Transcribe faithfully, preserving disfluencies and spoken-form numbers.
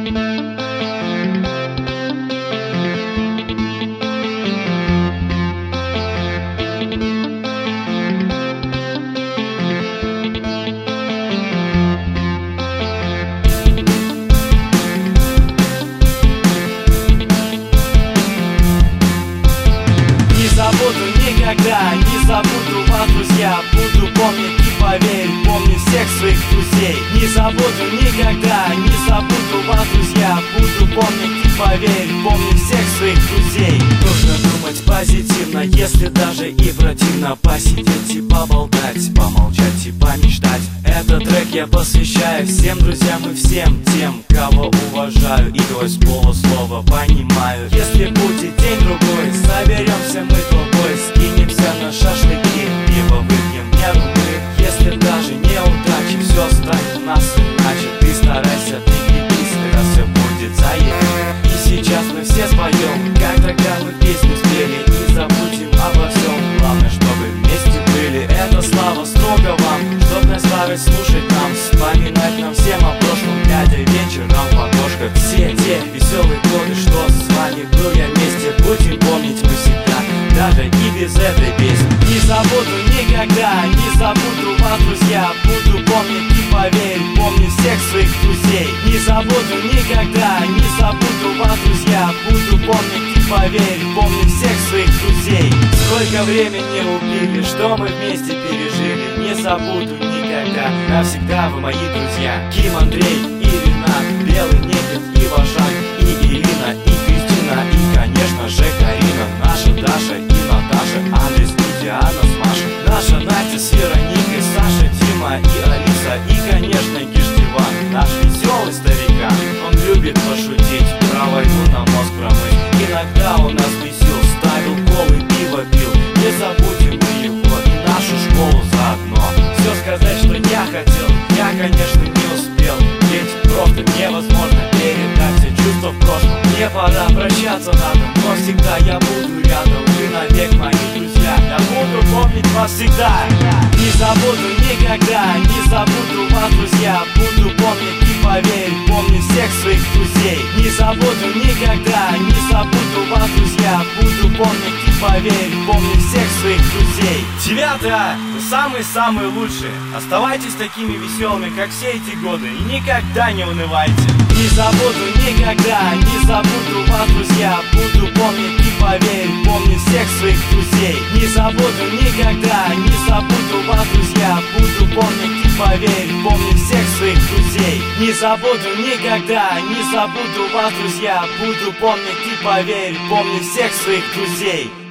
Никогда не забуду вас, друзья. Буду помнить и поверь, помню всех своих друзей. Не забуду никогда, не забуду вас, друзья. Буду помнить и поверь, помню всех своих друзей. Нужно думать позитивно, если даже и противно. Посидеть и поболтать, помолчать и помечтать. Этот трек я посвящаю всем друзьям и всем тем, кого уважаю и сквозь полуслова понимаю. Если будет день-другой, соберемся мы толпой, скинемся на шашлыки, пиво выпьем меру мы. Если даже неудачи, все станет у нас иначе. Ты старайся, ты крепись, тогда все будет заебись. И сейчас мы все споем, как тогда мы песню спели. Не забудем обо всем, главное, чтобы вместе были. Это слава строго вам, чтоб на старость слушать нам, вспоминать нам всем о прошлом, глядя вечером в окошко. Все те веселые годы, что с вами был я вместе, будем помнить мы всегда, даже и без этой песни. Не забуду никогда, не забуду вас, друзья. Буду помнить и поверь, помню всех своих друзей. Не забуду никогда, не забуду вас, друзья. Буду помнить и поверь, помню всех своих друзей. Сколько времени убили, что мы вместе пережили. Не забуду никогда, навсегда вы мои друзья. Ким, Андрей и Ренат, Белый Никит и Вашан, и Ирина, и Кристина, и, конечно же, Карина, наша Даша и Наташа, Андрей и Диана с Машей, наша Настя с Вероникой, Саша, Дима и Алиса, и, конечно, Гиштиван, наш веселый старикан. Он любит пошутить, про войну на мозг промыть. Иногда он нас бесил, ставил колы, пиво пил. Не забудем мы его и нашу школу заодно. Все сказать, что я хотел, я, конечно, не успел, ведь просто невозможно передать все чувства в прошлом. Мне пора прощаться надо, но всегда я буду рядом. Вы навек мои друзья, я буду помнить вас всегда. Не забуду никогда, не забуду вас, друзья. Буду помнить и поверь, помню всех своих друзей. Не забуду никогда, не забуду вас, друзья. Буду помнить и поверь, помню всех своих друзей. Девятое, вы самые-самые лучшие. Оставайтесь такими веселыми, как все эти годы, и никогда не унывайте. Не забуду никогда, не забуду вас, друзья. Буду помнить и поверь, помню всех своих друзей. Не забуду никогда, не забуду вас, друзья. Буду помнить и поверь, помню всех своих друзей. Не забуду никогда, не забуду вас, друзья. Буду помнить и поверь, помню всех своих друзей.